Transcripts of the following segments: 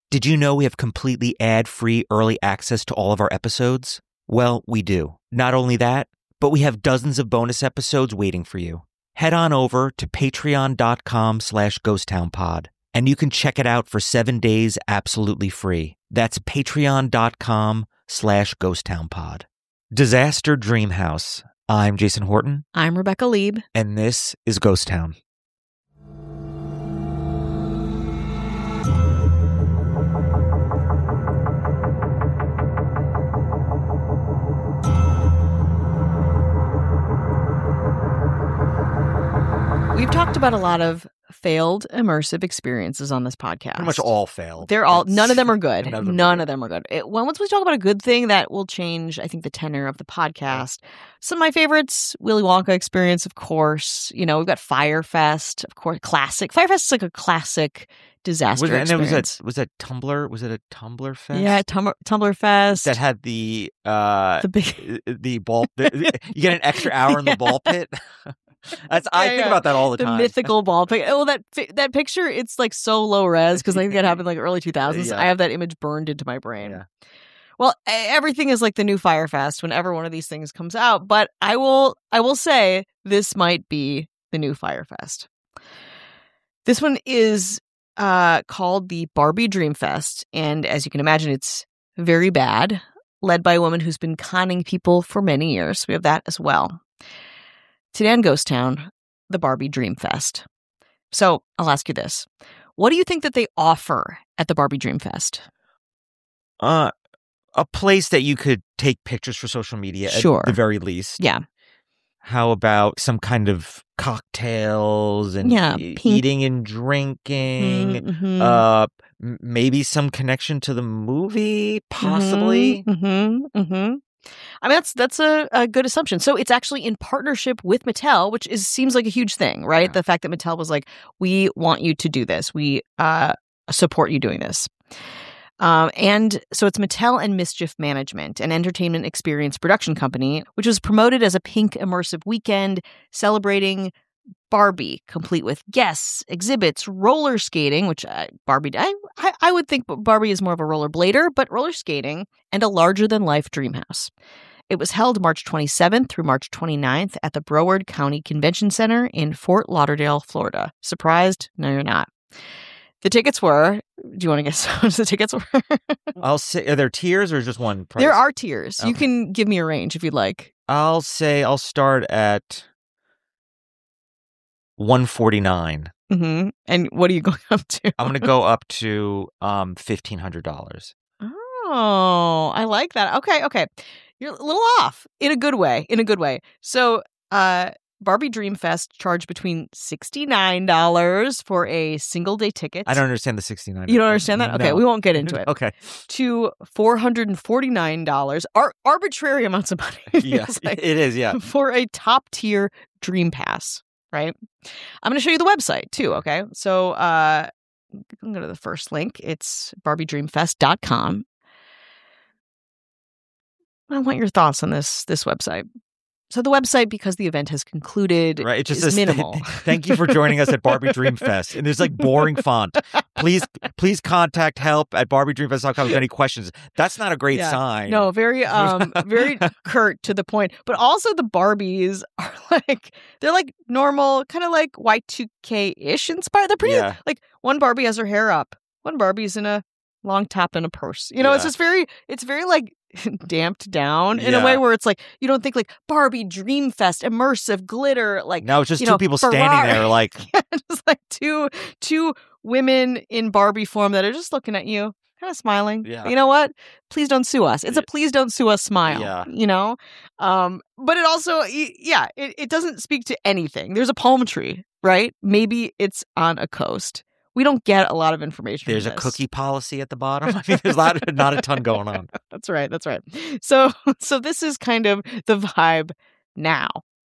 Did you know we have completely ad-free early access to all of our episodes? Well, we do. Not only that, but we have dozens of bonus episodes waiting for you. Head on over to patreon.com/ghosttownpod, and you can check it out for 7 days absolutely free. That's patreon.com/ghosttownpod. Disaster Dream House. I'm Jason Horton. I'm Rebecca Lieb. And this is Ghost Town. We've talked about a lot of failed immersive experiences on this podcast. Pretty much all failed. None of them are good. None of them are good. Once we talk about a good thing that will change, I think, the tenor of the podcast. Some of my favorites, Willy Wonka experience, of course. You know, we've got Fyre Fest, of course, classic. Fyre Fest is like a classic disaster experience. Was that Tumblr? Was it a Tumblr Fest? Yeah, Tumblr Fest. That had the ball. You get an extra hour in the ball pit. I think about that all the time. The mythical ball pit. Oh, that picture, it's like so low res because I think that happened like early 2000s. Yeah. I have that image burned into my brain. Yeah. Well, everything is like the new Fyre Fest whenever one of these things comes out. But I will say this might be the new Fyre Fest. This one is called the Barbie Dream Fest. And as you can imagine, it's very bad, led by a woman who's been conning people for many years. We have that as well. Today on Ghost Town, the Barbie Dream Fest. So I'll ask you this. What do you think that they offer at the Barbie Dream Fest? A place that you could take pictures for social media at the very least. Yeah. How about some kind of cocktails and eating and drinking? Mm-hmm. Maybe some connection to the movie, possibly. I mean, that's a good assumption. So it's actually in partnership with Mattel, which seems like a huge thing, right? Yeah. The fact that Mattel was like, we want you to do this. We support you doing this. And so it's Mattel and Mischief Management, an entertainment experience production company, which was promoted as a pink immersive weekend celebrating Barbie, complete with guests, exhibits, roller skating, which I would think Barbie is more of a rollerblader, but roller skating, and a larger-than-life dream house. It was held March 27th through March 29th at the Broward County Convention Center in Fort Lauderdale, Florida. Surprised? No, you're not. The tickets were, do you want to guess how much the tickets were? I'll say, are there tiers or just one price? There are tiers. Okay. You can give me a range if you'd like. I'll say I'll start at $149. Mm-hmm. And what are you going up to? I'm going to go up to $1,500. Oh, I like that. Okay. You're a little off in a good way. So, Barbie Dream Fest charged between $69 for a single day ticket. I don't understand the $69. You don't understand that? Okay, No. we won't get into it. Okay. To $449, arbitrary amounts of money. Yes, it is, yeah. For a top tier Dream Pass, right? I'm going to show you the website too, okay? So I'm going to go to the first link. It's barbiedreamfest.com. I want your thoughts on this website. So the website, because the event has concluded, right, it just is says, minimal. Thank you for joining us at Barbie Dream Fest. And there's like boring font. Please contact help at barbiedreamfest.com with any questions. That's not a great sign. No, very very curt to the point. But also the Barbies are they're like normal, kind of like Y2K-ish inspired. They're pretty like one Barbie has her hair up. One Barbie's in a long top and a purse. You know, it's very like damped down in a way where it's like you don't think like Barbie Dream Fest, immersive glitter, like no, it's just two people standing there like just like two women in Barbie form that are just looking at you, kind of smiling. Yeah. You know what? Please don't sue us. It's a please don't sue us smile. Yeah. You know? But it also it doesn't speak to anything. There's a palm tree, right? Maybe it's on a coast. We don't get a lot of information. There's a cookie policy at the bottom. I mean, there's not a ton going on. That's right. So this is kind of the vibe now.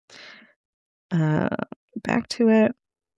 Back to it.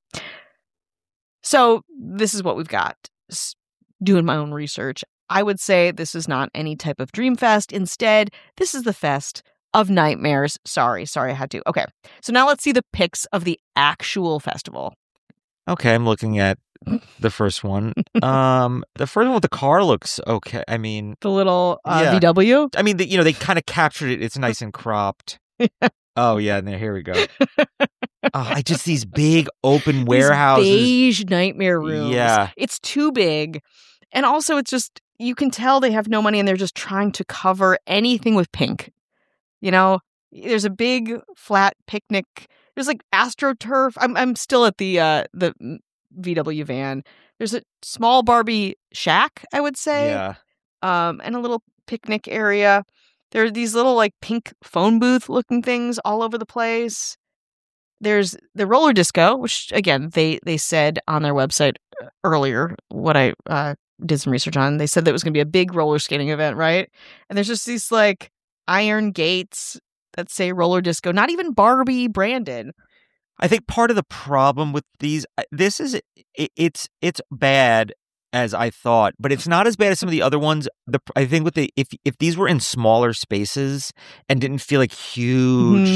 So this is what we've got. Doing my own research, I would say this is not any type of dream fest. Instead, this is the fest of nightmares. Sorry, I had to. Okay, so now let's see the pics of the actual festival. Okay, I'm looking at The first one. The first one with the car looks okay. I mean, The little Yeah. VW. I mean, they kind of captured it. It's nice and cropped. Oh yeah, and here we go. I just these big open warehouses, These beige nightmare rooms. Yeah. It's too big, and also it's just you can tell they have no money, and they're just trying to cover anything with pink. There's a big flat picnic. There's like AstroTurf. I'm still at the VW van. There's a small Barbie shack, I would say. Yeah. And a little picnic area. There are these little like pink phone booth looking things all over the place. There's the roller disco, which again they said on their website earlier. What I did some research on, they said that it was going to be a big roller skating event, right? And there's just these like iron gates that say roller disco, not even Barbie branded. I think part of the problem with these, it's bad as I thought, but it's not as bad as some of the other ones. I think if these were in smaller spaces and didn't feel like huge,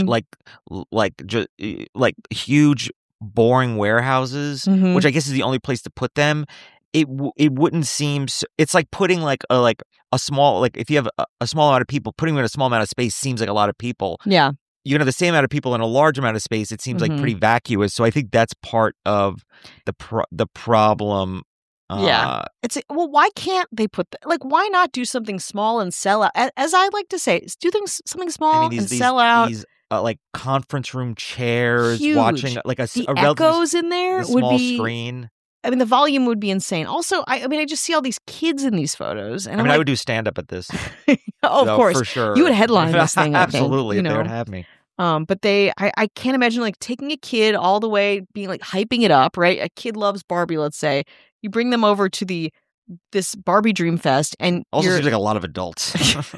like huge boring warehouses, which I guess is the only place to put them, it wouldn't seem. It's like putting like a small, like if you have a small amount of people, putting them in a small amount of space seems like a lot of people. Yeah. You can have the same amount of people in a large amount of space. It seems like pretty vacuous. So I think that's part of the problem. Yeah. Why can't they put why not do something small and sell out? As I like to say, do something small and sell out. These like conference room chairs, Huge. Watching like the echoes in there would small be screen. I mean, the volume would be insane. Also, I just see all these kids in these photos, and I would do stand up at this. Of course, for sure. You would headline this thing. Absolutely, I think, if they would have me. But I can't imagine like taking a kid all the way, being like hyping it up, right? A kid loves Barbie, let's say. You bring them over to this Barbie Dream Fest, and also seems like a lot of adults.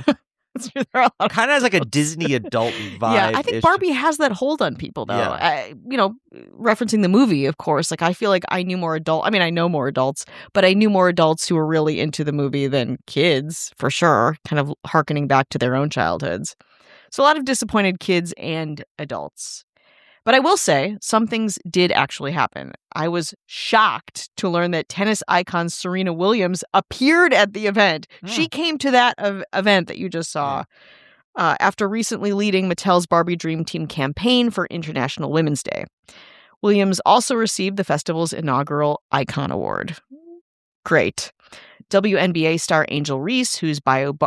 Kind of has like a Disney adult vibe. Yeah, I think Barbie has that hold on people, though. Yeah. Referencing the movie, of course. Like I feel like I know more adults, but I knew more adults who were really into the movie than kids, for sure. Kind of hearkening back to their own childhoods. So a lot of disappointed kids and adults. But I will say, some things did actually happen. I was shocked to learn that tennis icon Serena Williams appeared at the event. She came to that event that you just saw after recently leading Mattel's Barbie Dream Team campaign for International Women's Day. Williams also received the festival's inaugural Icon Award. Great. WNBA star Angel Reese, whose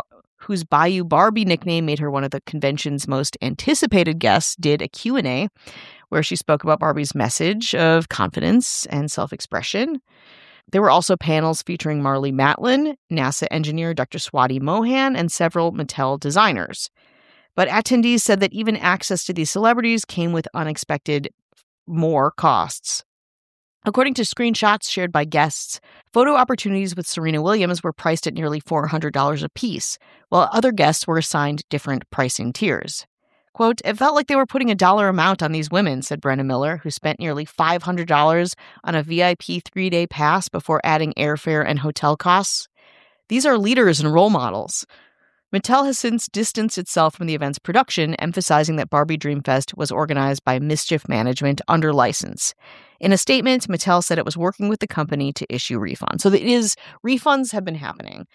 Bayou Barbie nickname made her one of the convention's most anticipated guests, did a Q&A where she spoke about Barbie's message of confidence and self-expression. There were also panels featuring Marlee Matlin, NASA engineer Dr. Swati Mohan, and several Mattel designers. But attendees said that even access to these celebrities came with unexpected more costs. According to screenshots shared by guests, photo opportunities with Serena Williams were priced at nearly $400 apiece, while other guests were assigned different pricing tiers. Quote, "It felt like they were putting a dollar amount on these women," said Brenna Miller, who spent nearly $500 on a VIP 3-day pass before adding airfare and hotel costs. "These are leaders and role models." Mattel has since distanced itself from the event's production, emphasizing that Barbie Dream Fest was organized by Mischief Management under license. In a statement, Mattel said it was working with the company to issue refunds. So refunds have been happening.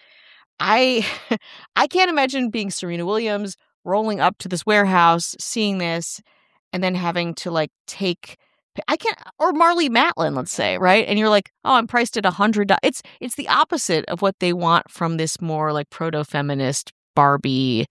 I can't imagine being Serena Williams, rolling up to this warehouse, seeing this, and then having to or Marlee Matlin, let's say, right? And you're like, oh, I'm priced at $100. It's the opposite of what they want from this more like proto-feminist Barbie,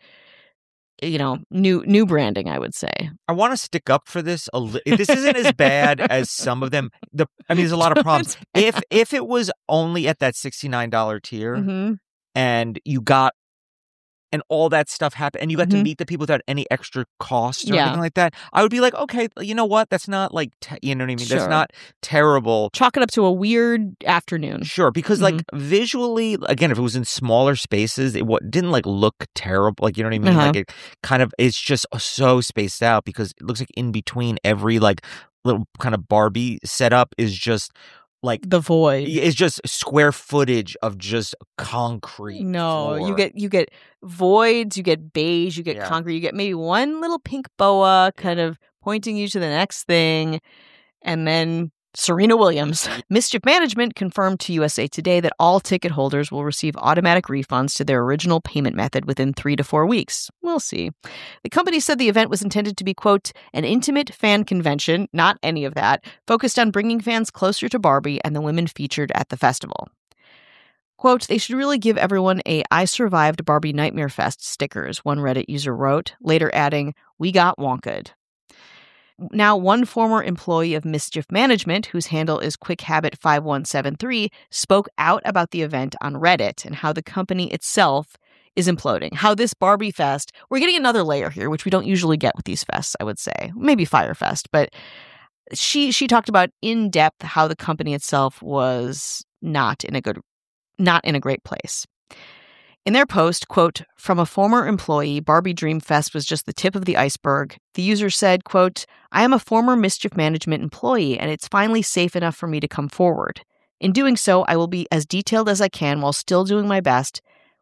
new branding, I would say. I want to stick up for this. This isn't as bad as some of them. There's a lot of problems. If it was only at that $69 tier and you got and all that stuff happened and you got to meet the people without any extra cost or anything like that, I would be like, okay, you know what? That's not like, you know what I mean? Sure. That's not terrible. Chalk it up to a weird afternoon. Sure. Because like visually, again, if it was in smaller spaces, it didn't like look terrible. Like, you know what I mean? Like it kind of, it's just so spaced out because it looks like in between every like little kind of Barbie setup is just like the void. It's just square footage of just concrete. No, floor. you get voids, you get beige, you get concrete, you get maybe one little pink boa kind of pointing you to the next thing, and then Serena Williams. Mischief Management confirmed to USA Today that all ticket holders will receive automatic refunds to their original payment method within 3 to 4 weeks. We'll see. The company said the event was intended to be, quote, an intimate fan convention, not any of that, focused on bringing fans closer to Barbie and the women featured at the festival. Quote, they should really give everyone a I survived Barbie Nightmare Fest stickers, one Reddit user wrote, later adding, we got wonked. Now, one former employee of Mischief Management, whose handle is QuickHabit5173, spoke out about the event on Reddit and how the company itself is imploding. How this Barbie Fest, we're getting another layer here, which we don't usually get with these fests, I would say. Maybe Fyre Fest, but she talked about in depth how the company itself was not in a great place. In their post, quote, from a former employee, Barbie Dream Fest was just the tip of the iceberg. The user said, quote, I am a former Mischief Management employee, and it's finally safe enough for me to come forward. In doing so, I will be as detailed as I can while still doing my best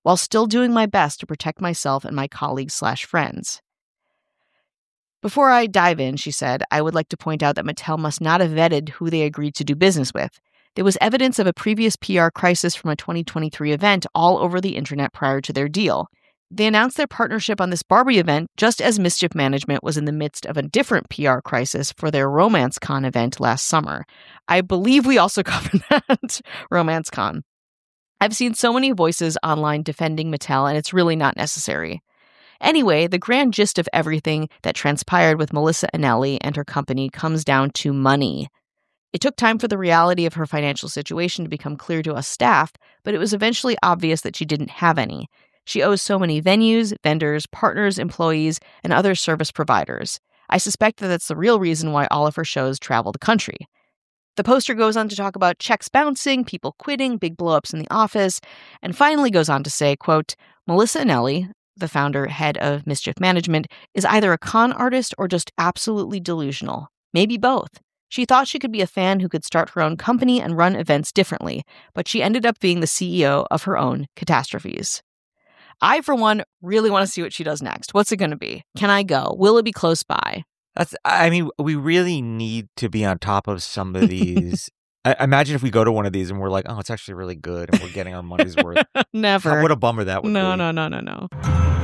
to protect myself and my colleagues/friends. Before I dive in, she said, I would like to point out that Mattel must not have vetted who they agreed to do business with. There was evidence of a previous PR crisis from a 2023 event all over the internet prior to their deal. They announced their partnership on this Barbie event just as Mischief Management was in the midst of a different PR crisis for their RomanceCon event last summer. I believe we also covered that, RomanceCon. I've seen so many voices online defending Mattel, and it's really not necessary. Anyway, the grand gist of everything that transpired with Melissa Anelli and her company comes down to money. It took time for the reality of her financial situation to become clear to us staff, but it was eventually obvious that she didn't have any. She owes so many venues, vendors, partners, employees, and other service providers. I suspect that that's the real reason why all of her shows travel the country. The poster goes on to talk about checks bouncing, people quitting, big blowups in the office, and finally goes on to say, quote, Melissa Anelli, the founder, head of Mischief Management, is either a con artist or just absolutely delusional. Maybe both. She thought she could be a fan who could start her own company and run events differently, but she ended up being the CEO of her own catastrophes. I, for one, really want to see what she does next. What's it going to be? Can I go? Will it be close by? We really need to be on top of some of these. Imagine if we go to one of these and we're like, oh, it's actually really good and we're getting our money's worth. Never. What a bummer that would be. No.